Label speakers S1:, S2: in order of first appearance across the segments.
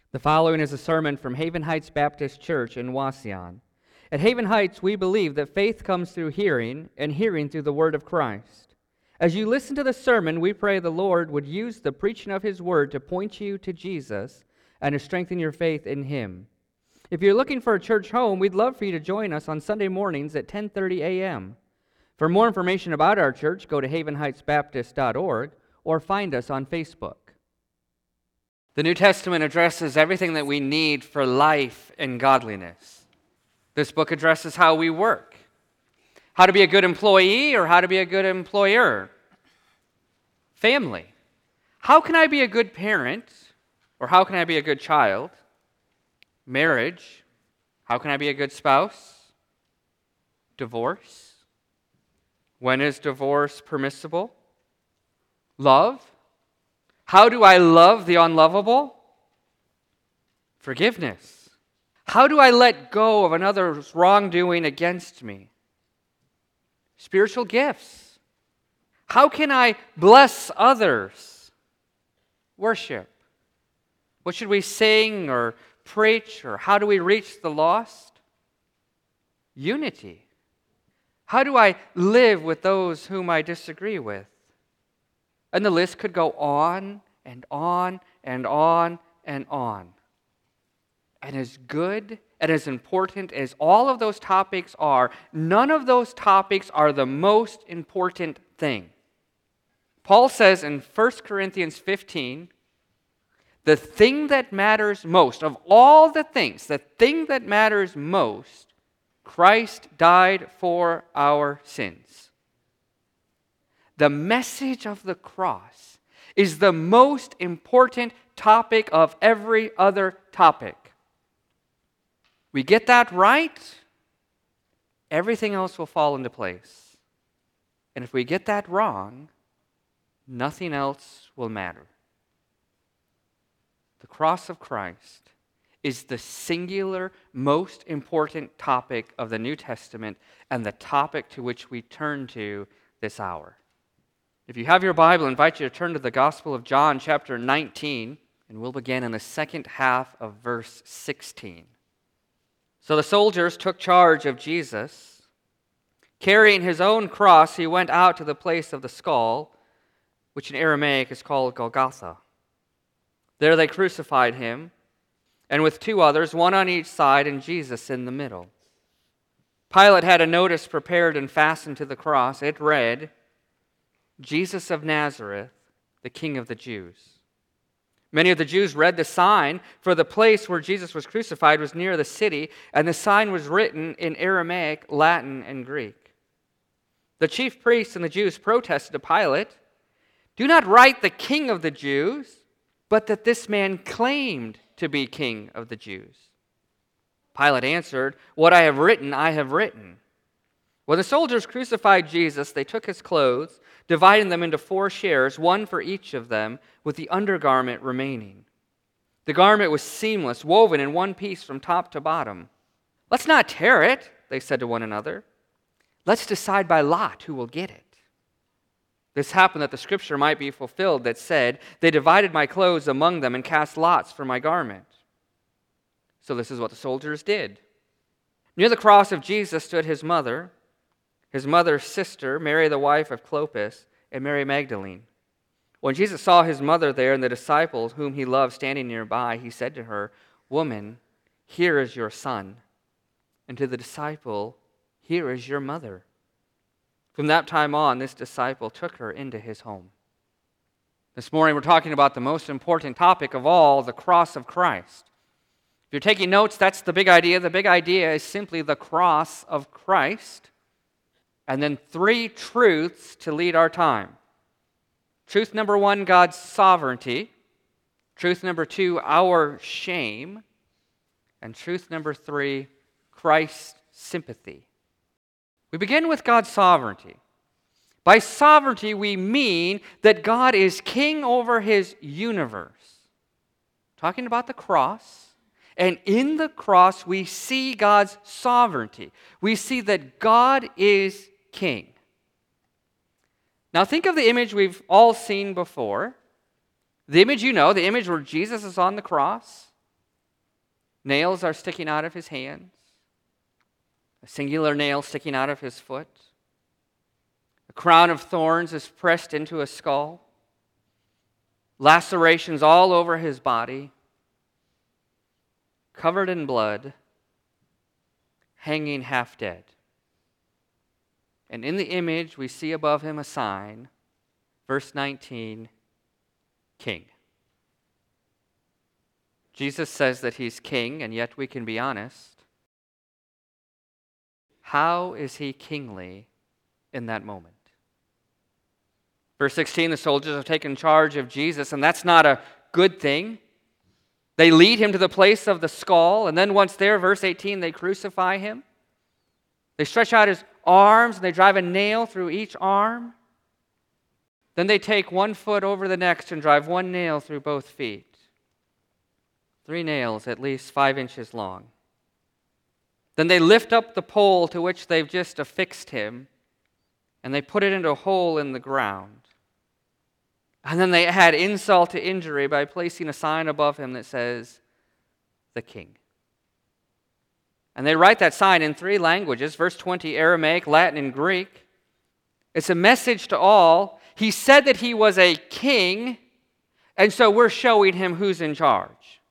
S1: The following is a sermon from Haven Heights Baptist Church in Wauseon. At Haven Heights, we believe that faith comes through hearing, and hearing through the Word of Christ. As you listen to the sermon, we pray the Lord would use the preaching of His Word to point you to Jesus and to strengthen your faith in Him. If you're looking for a church home, we'd love for you to join us on Sunday mornings at 10:30 a.m. For more information about our church, go to havenheightsbaptist.org or find us on Facebook. The New Testament addresses everything that we need for life and godliness. This book addresses how we work, how to be a good employee or how to be a good employer. Family. How can I be a good parent or how can I be a good child? Marriage. How can I be a good spouse? Divorce. When is divorce permissible? Love. How do I love the unlovable? Forgiveness. How do I let go of another's wrongdoing against me? Spiritual gifts. How can I bless others? Worship. What should we sing or preach, or how do we reach the lost? Unity. How do I live with those whom I disagree with? And the list could go on and on and on and on. And as good and as important as all of those topics are, none of those topics are the most important thing. Paul says in 1 Corinthians 15, the thing that matters most, of all the things, the thing that matters most, Christ died for our sins. The message of the cross is the most important topic of every other topic. We get that right, everything else will fall into place. And if we get that wrong, nothing else will matter. The cross of Christ is the singular, most important topic of the New Testament and the topic to which we turn to this hour. If you have your Bible, I invite you to turn to the Gospel of John, chapter 19, and we'll begin in the second half of verse 16. So the soldiers took charge of Jesus. Carrying his own cross, he went out to the place of the skull, which in Aramaic is called Golgotha. There they crucified him, and with two others, one on each side and Jesus in the middle. Pilate had a notice prepared and fastened to the cross. It read, Jesus of Nazareth, the King of the Jews. Many of the Jews read the sign, for the place where Jesus was crucified was near the city, and the sign was written in Aramaic, Latin, and Greek. The chief priests and the Jews protested to Pilate, do not write the King of the Jews, but that this man claimed to be King of the Jews. Pilate answered, what I have written, I have written. When the soldiers crucified Jesus, they took his clothes, dividing them into 4 shares, one for each of them, with the undergarment remaining. The garment was seamless, woven in one piece from top to bottom. Let's not tear it, they said to one another. Let's decide by lot who will get it. This happened that the scripture might be fulfilled that said, they divided my clothes among them and cast lots for my garment. So this is what the soldiers did. Near the cross of Jesus stood his mother's sister, Mary the wife of Clopas, and Mary Magdalene. When Jesus saw his mother there and the disciples whom he loved standing nearby, he said to her, woman, here is your son. And to the disciple, here is your mother. From that time on, this disciple took her into his home. This morning we're talking about the most important topic of all, the cross of Christ. If you're taking notes, that's the big idea. The big idea is simply the cross of Christ. And then 3 truths to lead our time. Truth number 1, God's sovereignty. Truth number 2, our shame. And truth number 3, Christ's sympathy. We begin with God's sovereignty. By sovereignty, we mean that God is king over his universe. Talking about the cross. And in the cross, we see God's sovereignty. We see that God is king. Now think of the image we've all seen before. The image you know, the image where Jesus is on the cross. Nails are sticking out of his hands, a singular nail sticking out of his foot. A crown of thorns is pressed into his skull. Lacerations all over his body, covered in blood, hanging half dead. And in the image, we see above him a sign, verse 19, King. Jesus says that he's king, and yet we can be honest. How is he kingly in that moment? Verse 16, the soldiers have taken charge of Jesus, and that's not a good thing. They lead him to the place of the skull, and then once there, verse 18, they crucify him. They stretch out his arms, and they drive a nail through each arm. Then they take one foot over the next and drive one nail through both feet. 3 nails at least 5 inches long. Then they lift up the pole to which they've just affixed him, and they put it into a hole in the ground. And then they add insult to injury by placing a sign above him that says, the King. And they write that sign in 3 languages, verse 20, Aramaic, Latin, and Greek. It's a message to all. He said that he was a king, and so we're showing him who's in charge.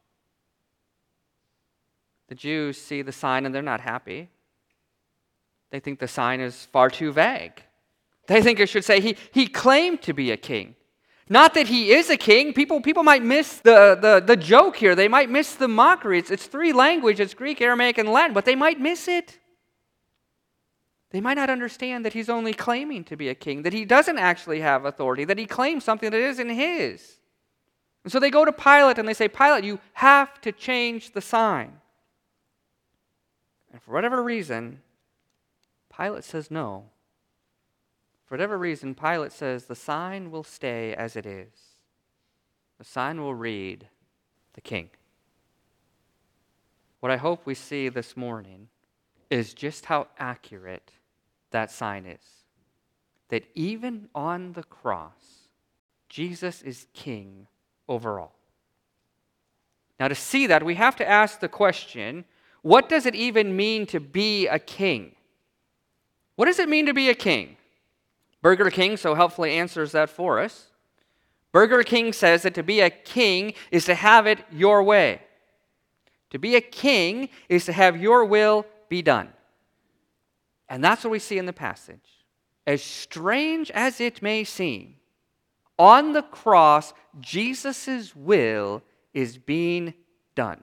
S1: The Jews see the sign and they're not happy. They think the sign is far too vague. They think it should say he claimed to be a king. Not that he is a king. People might miss the joke here. They might miss the mockery. It's 3 languages, Greek, Aramaic, and Latin, but they might miss it. They might not understand that he's only claiming to be a king, that he doesn't actually have authority, that he claims something that isn't his. And so they go to Pilate and they say, Pilate, you have to change the sign. And for whatever reason, Pilate says no. For whatever reason, Pilate says the sign will stay as it is. The sign will read, the King. What I hope we see this morning is just how accurate that sign is. That even on the cross, Jesus is king over all. Now, to see that, we have to ask the question, what does it even mean to be a king? What does it mean to be a king? Burger King so helpfully answers that for us. Burger King says that to be a king is to have it your way. To be a king is to have your will be done. And that's what we see in the passage. As strange as it may seem, on the cross, Jesus' will is being done.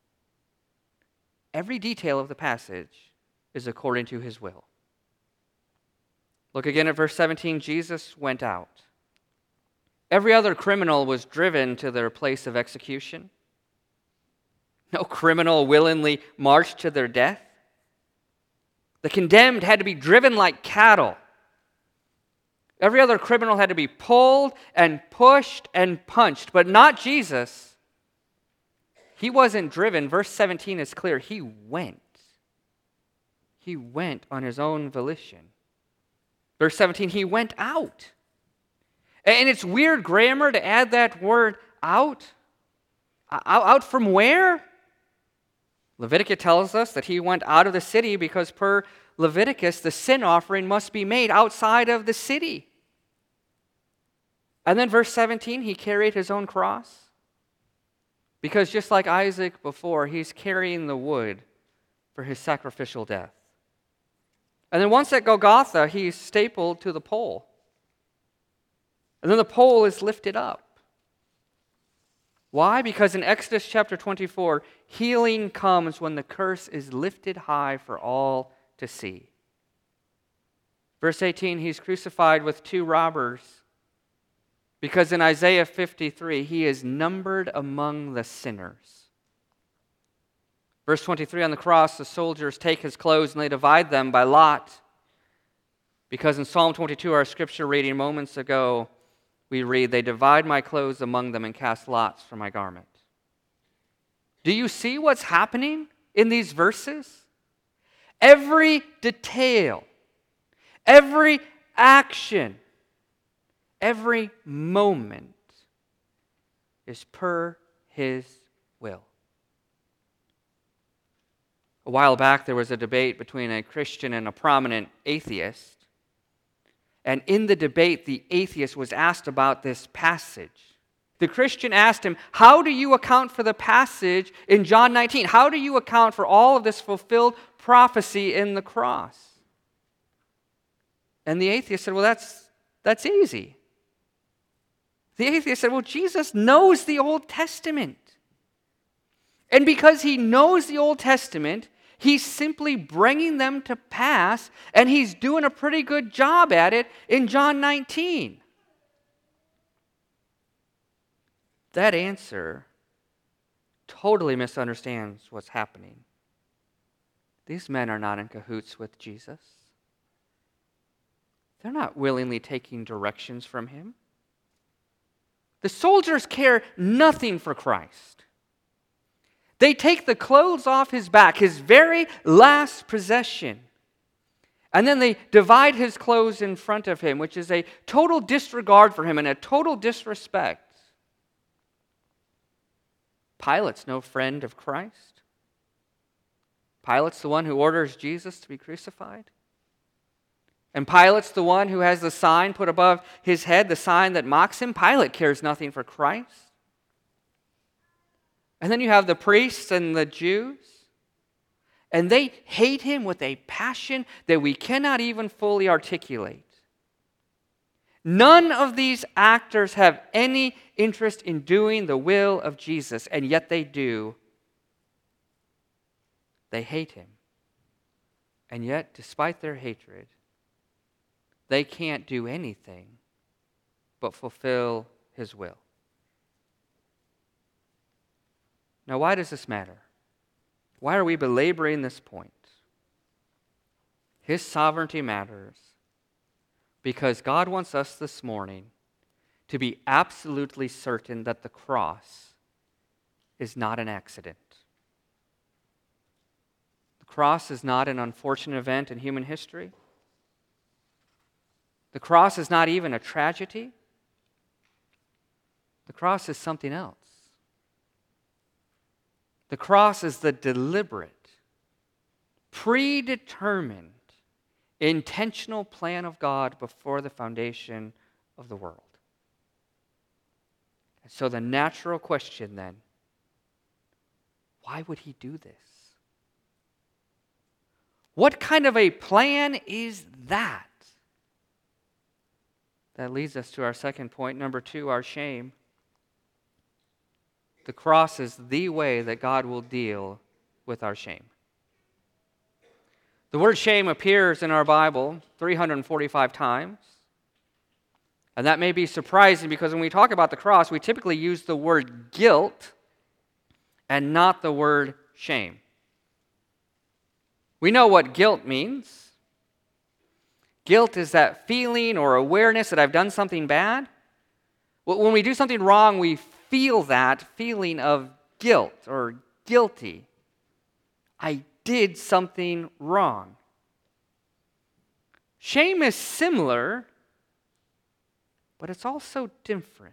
S1: Every detail of the passage is according to his will. Look again at verse 17. Jesus went out. Every other criminal was driven to their place of execution. No criminal willingly marched to their death. The condemned had to be driven like cattle. Every other criminal had to be pulled and pushed and punched, but not Jesus. He wasn't driven. Verse 17 is clear. He went. He went on his own volition. Verse 17, he went out. And it's weird grammar to add that word out. Out from where? Leviticus tells us that he went out of the city because per Leviticus, the sin offering must be made outside of the city. And then verse 17, he carried his own cross. Because just like Isaac before, he's carrying the wood for his sacrificial death. And then once at Golgotha, he's stapled to the pole. And then the pole is lifted up. Why? Because in Exodus chapter 24, healing comes when the curse is lifted high for all to see. Verse 18, he's crucified with 2 robbers. Because in Isaiah 53, he is numbered among the sinners. Verse 23, on the cross, the soldiers take his clothes and they divide them by lot. Because in Psalm 22, our scripture reading moments ago, we read, they divide my clothes among them and cast lots for my garment. Do you see what's happening in these verses? Every detail, every action, every moment is per his will. A while back, there was a debate between a Christian and a prominent atheist. And in the debate, the atheist was asked about this passage. The Christian asked him, how do you account for the passage in John 19? How do you account for all of this fulfilled prophecy in the cross? And the atheist said, well, that's easy. The atheist said, well, Jesus knows the Old Testament. And because he knows the Old Testament, he's simply bringing them to pass, and he's doing a pretty good job at it in John 19. That answer totally misunderstands what's happening. These men are not in cahoots with Jesus. They're not willingly taking directions from him. The soldiers care nothing for Christ. They take the clothes off his back, his very last possession, and then they divide his clothes in front of him, which is a total disregard for him and a total disrespect. Pilate's no friend of Christ. Pilate's the one who orders Jesus to be crucified. And Pilate's the one who has the sign put above his head, the sign that mocks him. Pilate cares nothing for Christ. And then you have the priests and the Jews, and they hate him with a passion that we cannot even fully articulate. None of these actors have any interest in doing the will of Jesus, and yet they do. They hate him. And yet, despite their hatred, they can't do anything but fulfill his will. Now, why does this matter? Why are we belaboring this point? His sovereignty matters because God wants us this morning to be absolutely certain that the cross is not an accident. The cross is not an unfortunate event in human history. The cross is not even a tragedy. The cross is something else. The cross is the deliberate, predetermined, intentional plan of God before the foundation of the world. And so the natural question then, why would he do this? What kind of a plan is that? That leads us to our second point, number 2, our shame. The cross is the way that God will deal with our shame. The word shame appears in our Bible 345 times. And that may be surprising because when we talk about the cross, we typically use the word guilt and not the word shame. We know what guilt means. Guilt is that feeling or awareness that I've done something bad. When we do something wrong, we feel that feeling of guilt or guilty. I did something wrong. Shame is similar, but it's also different.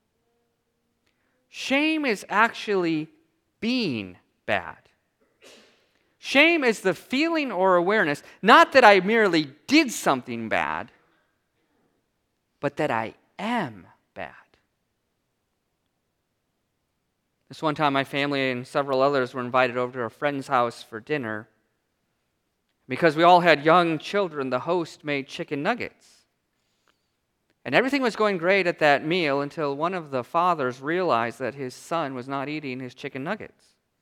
S1: Shame is actually being bad. Shame is the feeling or awareness, not that I merely did something bad, but that I am bad. This one time, my family and several others were invited over to a friend's house for dinner. Because we all had young children, the host made chicken nuggets. And everything was going great at that meal until one of the fathers realized that his son was not eating his chicken nuggets.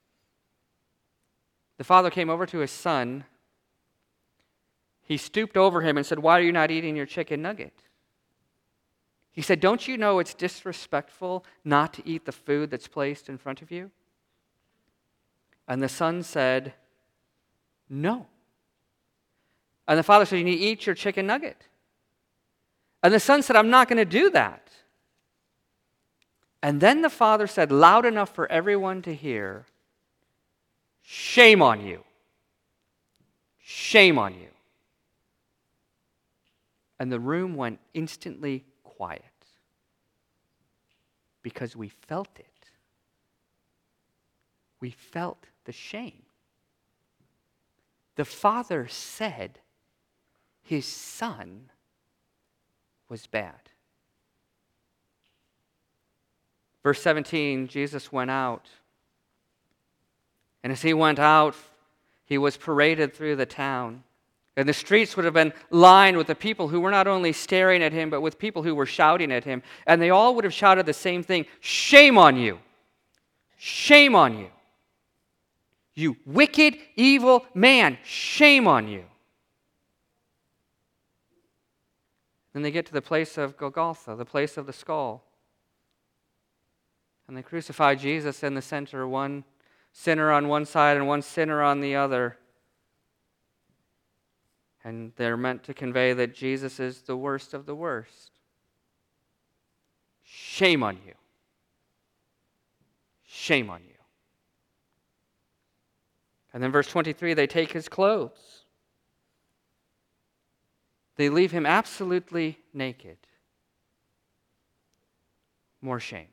S1: The father came over to his son. He stooped over him and said, "Why are you not eating your chicken nugget?" He said, "Don't you know it's disrespectful not to eat the food that's placed in front of you?" And the son said, "No." And the father said, "You need to eat your chicken nugget." And the son said, "I'm not going to do that." And then the father said, loud enough for everyone to hear, "Shame on you. Shame on you." And the room went instantly quiet because we felt it. We felt the shame. The Father said his Son was bad. Verse 17, Jesus went out. And as he went out, he was paraded through the town. And the streets would have been lined with the people who were not only staring at him, but with people who were shouting at him. And they all would have shouted the same thing: "Shame on you! Shame on you! You wicked, evil man! Shame on you!" Then they get to the place of Golgotha, the place of the skull. And they crucify Jesus in the center, one sinner on one side and one sinner on the other. And they're meant to convey that Jesus is the worst of the worst. Shame on you. Shame on you. And then verse 23, they take his clothes. They leave him absolutely naked. More shame.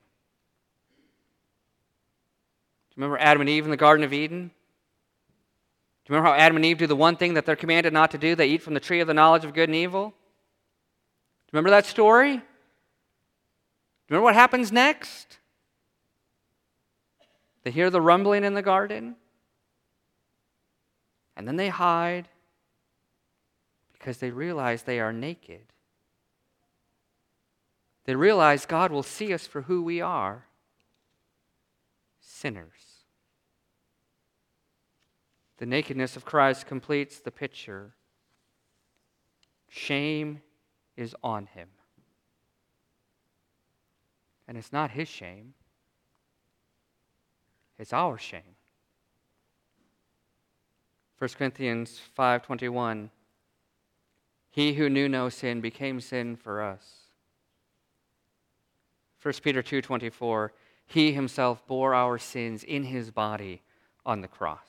S1: Do you remember Adam and Eve in the Garden of Eden? Do you remember how Adam and Eve do the one thing that they're commanded not to do? They eat from the tree of the knowledge of good and evil. Do you remember that story? Do you remember what happens next? They hear the rumbling in the garden, and then they hide because they realize they are naked. They realize God will see us for who we are: sinners. The nakedness of Christ completes the picture. Shame is on him. And it's not his shame. It's our shame. 1 Corinthians 5:21, he who knew no sin became sin for us. 1 Peter 2:24, he himself bore our sins in his body on the cross.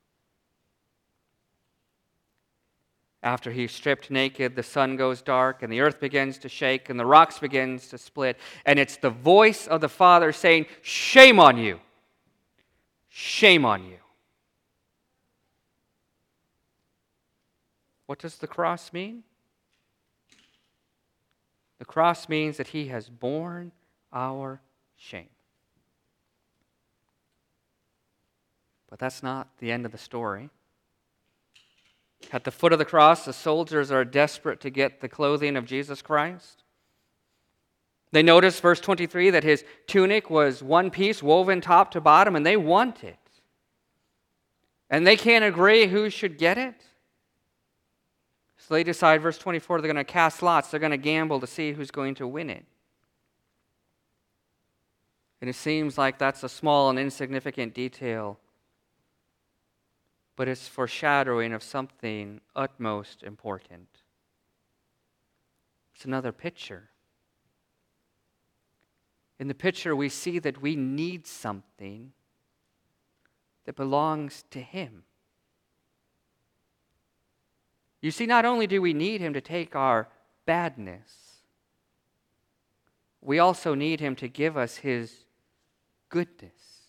S1: After he's stripped naked, the sun goes dark, and the earth begins to shake, and the rocks begins to split. And it's the voice of the Father saying, "Shame on you! Shame on you!" What does the cross mean? The cross means that he has borne our shame. But that's not the end of the story. At the foot of the cross, the soldiers are desperate to get the clothing of Jesus Christ. They notice, verse 23, that his tunic was one piece woven top to bottom, and they want it. And they can't agree who should get it. So they decide, verse 24, they're going to cast lots. They're going to gamble to see who's going to win it. And it seems like that's a small and insignificant detail, but it's foreshadowing of something utmost important. It's another picture. In the picture, we see that we need something that belongs to him. You see, not only do we need him to take our badness, we also need him to give us his goodness.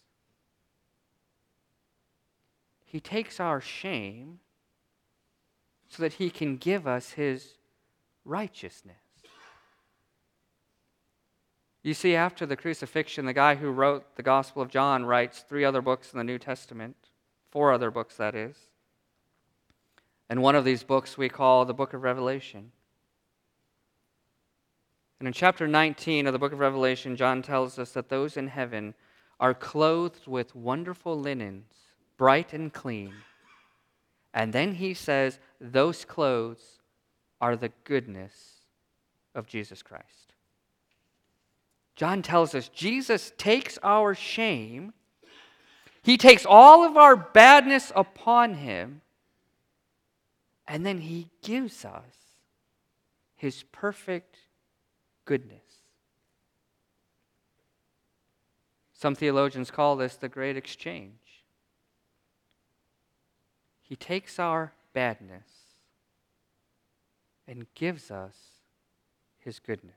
S1: He takes our shame so that he can give us his righteousness. You see, after the crucifixion, the guy who wrote the Gospel of John writes 3 other books in the New Testament, 4 other books, that is. And one of these books we call the Book of Revelation. And in chapter 19 of the Book of Revelation, John tells us that those in heaven are clothed with wonderful linens, bright and clean. And then he says those clothes are the goodness of Jesus Christ. John tells us Jesus takes our shame. He takes all of our badness upon him. And then he gives us his perfect goodness. Some theologians call this the great exchange. He takes our badness and gives us his goodness.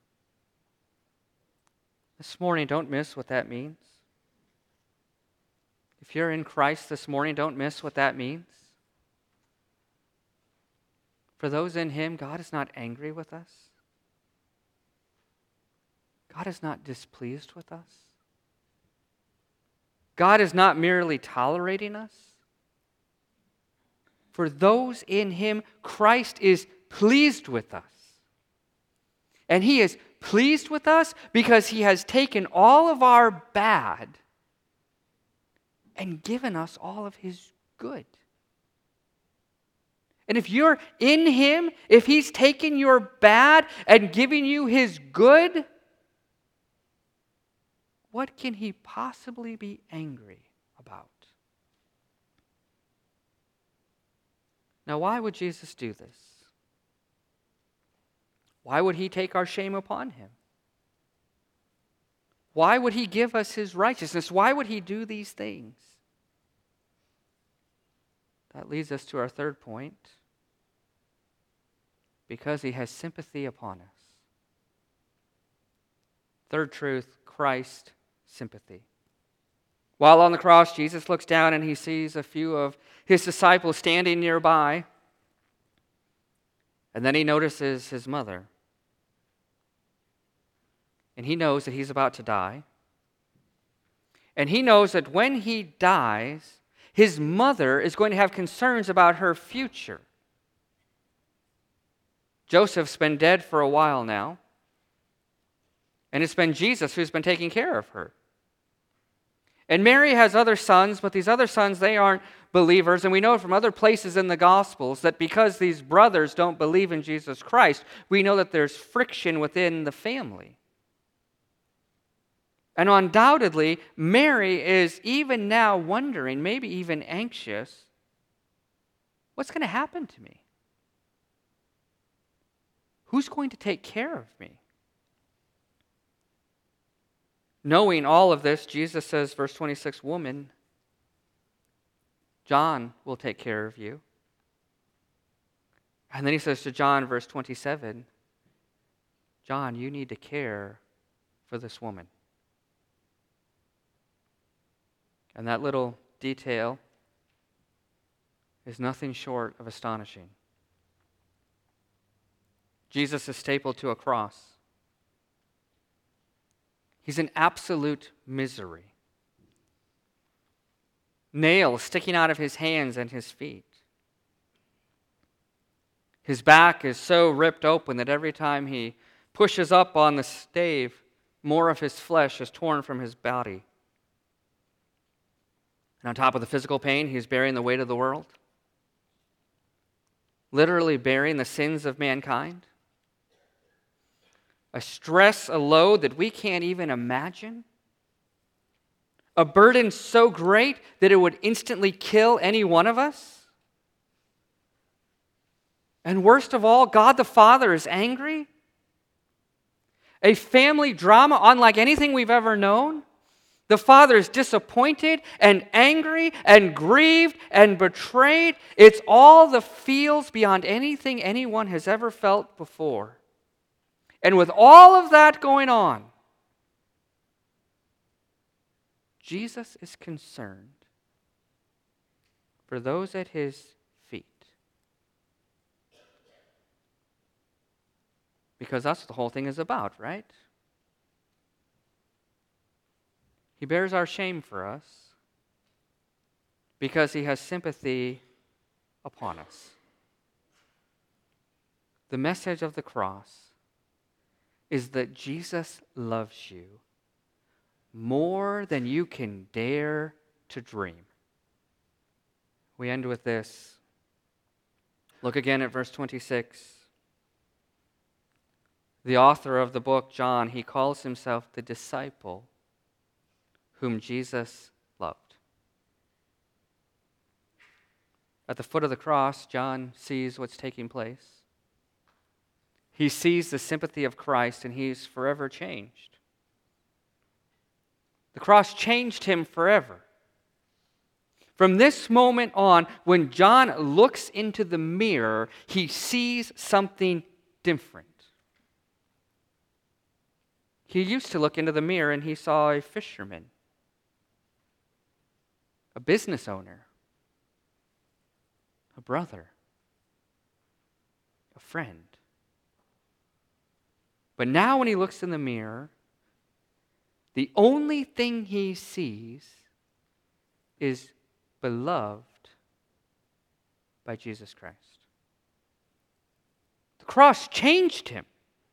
S1: This morning, don't miss what that means. If you're in Christ this morning, don't miss what that means. For those in him, God is not angry with us. God is not displeased with us. God is not merely tolerating us. For those in him, Christ is pleased with us. And he is pleased with us because he has taken all of our bad and given us all of his good. And if you're in him, if he's taken your bad and giving you his good, what can he possibly be angry about? Now, why would Jesus do this? Why would he take our shame upon him? Why would he give us his righteousness? Why would he do these things? That leads us to our third point. Because he has sympathy upon us. Third truth, Christ sympathy. While on the cross, Jesus looks down and he sees a few of his disciples standing nearby. And then he notices his mother. And he knows that he's about to die. And he knows that when he dies, his mother is going to have concerns about her future. Joseph's been dead for a while now. And it's been Jesus who's been taking care of her. And Mary has other sons, but these other sons, they aren't believers. And we know from other places in the Gospels that because these brothers don't believe in Jesus Christ, we know that there's friction within the family. And undoubtedly, Mary is even now wondering, maybe even anxious, what's going to happen to me? Who's going to take care of me? Knowing all of this, Jesus says, verse 26, "Woman, John will take care of you." And then he says to John, verse 27, "John, you need to care for this woman." And that little detail is nothing short of astonishing. Jesus is stapled to a cross. He's in absolute misery. Nails sticking out of his hands and his feet. His back is so ripped open that every time he pushes up on the stave, more of his flesh is torn from his body. And on top of the physical pain, he's bearing the weight of the world. Literally bearing the sins of mankind. A stress, a load that we can't even imagine. A burden so great that it would instantly kill any one of us. And worst of all, God the Father is angry. A family drama unlike anything we've ever known. The Father is disappointed and angry and grieved and betrayed. It's all the feels beyond anything anyone has ever felt before. And with all of that going on, Jesus is concerned for those at his feet. Because that's what the whole thing is about, right? He bears our shame for us because he has sympathy upon us. The message of the cross is that Jesus loves you more than you can dare to dream. We end with this. Look again at verse 26. The author of the book, John, he calls himself the disciple whom Jesus loved. At the foot of the cross, John sees what's taking place. He sees the sympathy of Christ, and he's forever changed. The cross changed him forever. From this moment on, when John looks into the mirror, he sees something different. He used to look into the mirror and he saw a fisherman, a business owner, a brother. a friend. But now when he looks in the mirror, the only thing he sees is beloved by Jesus Christ. The cross changed him.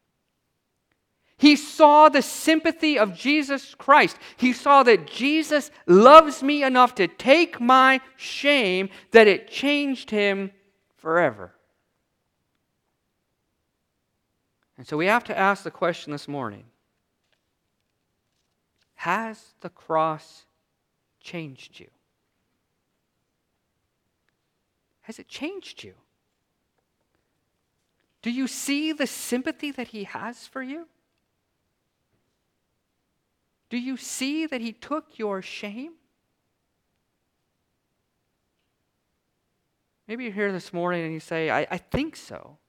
S1: He saw the sympathy of Jesus Christ. He saw that Jesus loves me enough to take my shame that it changed him forever. And so we have to ask the question this morning, has the cross changed you? Has it changed you? Do you see the sympathy that he has for you? Do you see that he took your shame? Maybe you're here this morning and you say, I think so.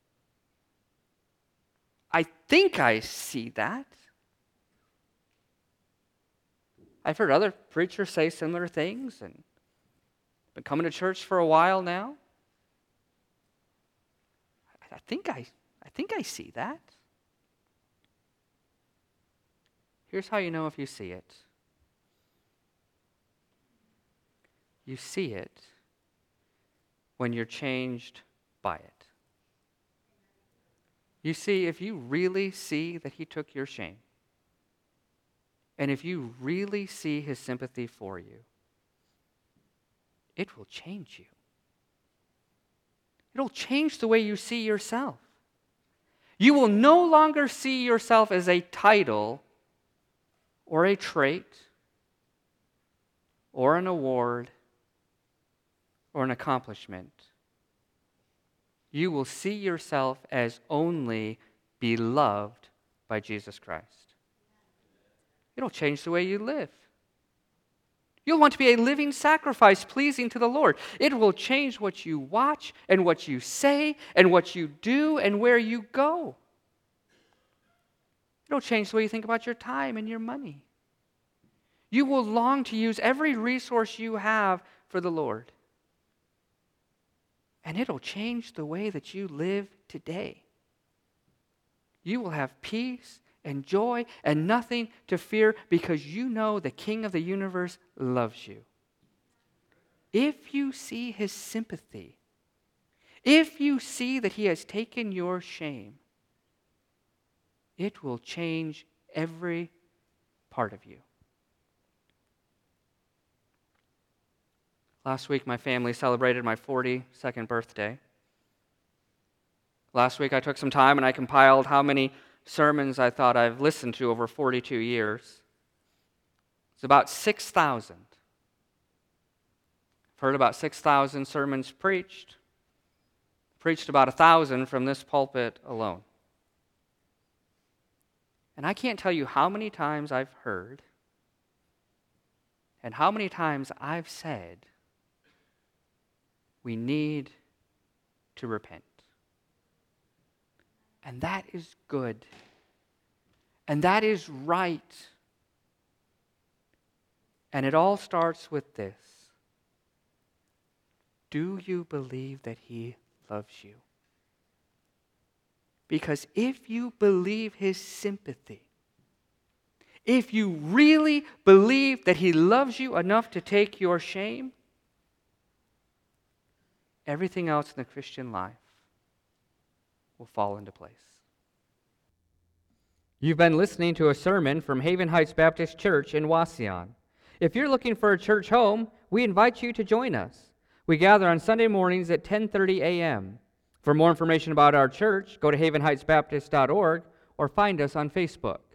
S1: I think I see that. I've heard other preachers say similar things and been coming to church for a while now. I think I see that. Here's how you know if you see it. You see it when you're changed by it. You see, if you really see that he took your shame, and if you really see his sympathy for you, it will change you. It'll change the way you see yourself. You will no longer see yourself as a title or a trait or an award or an accomplishment. You will see yourself as only beloved by Jesus Christ. It'll change the way you live. You'll want to be a living sacrifice pleasing to the Lord. It will change what you watch and what you say and what you do and where you go. It'll change the way you think about your time and your money. You will long to use every resource you have for the Lord. And it'll change the way that you live today. You will have peace and joy and nothing to fear because you know the King of the universe loves you. If you see his sympathy, if you see that he has taken your shame, it will change every part of you. Last week, my family celebrated my 42nd birthday. Last week, I took some time and I compiled how many sermons I thought I've listened to over 42 years. It's about 6,000. I've heard about 6,000 sermons preached. Preached about 1,000 from this pulpit alone. And I can't tell you how many times I've heard and how many times I've said, we need to repent. And that is good. And that is right. And it all starts with this. Do you believe that he loves you? Because if you believe his sympathy, if you really believe that he loves you enough to take your shame, everything else in the Christian life will fall into place. You've been listening to a sermon from Haven Heights Baptist Church in Wauseon. If you're looking for a church home, we invite you to join us. We gather on Sunday mornings at 10:30 a.m. For more information about our church, go to havenheightsbaptist.org or find us on Facebook.